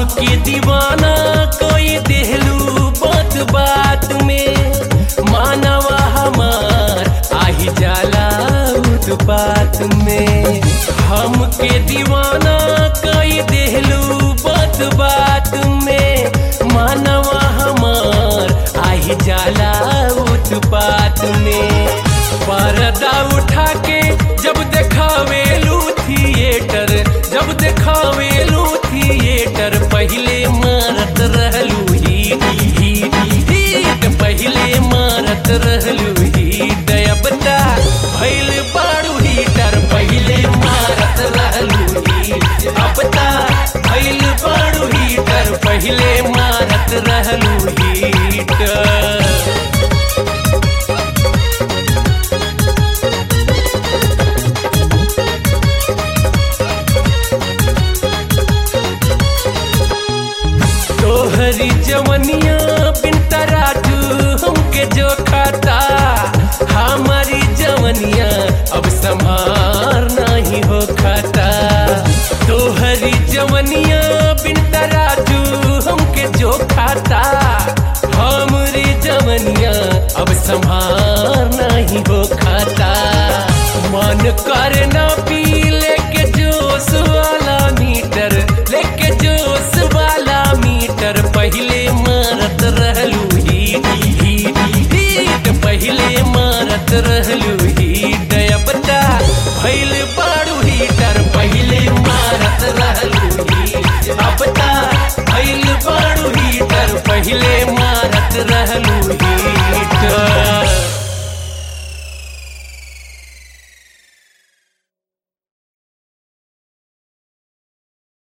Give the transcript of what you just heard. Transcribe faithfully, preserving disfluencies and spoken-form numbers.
हमके दीवाना कोई देहलू बात बात में, मानवा हमार आही जाला उत्पात में। हमके दीवाना कोई देहलू बात बात में, मानवा हमार आही जाला उत्पात में। पर्दा उठा के जब देखावेलू थिएटर, जब देखावेलू थिएटर, पहले मारत रहलू हीट हीट हीट, पहले मारत रहलू हीट। अब ता भइल बाड़ू हीटर, पहले मारत रहलू हीट। अब ता भइल बाड़ू हीटर, पहले मारत रहलू हीट। तोहरी जवनिया बिन तराजू हमके जो खाता, हमारी जवनिया अब संभार नहीं हो खाता। तोहरी जवनिया बिन तराजू हमके जो खाता, हमारी जवनिया अब संभार नहीं हो खाता। मन कर ना पी ले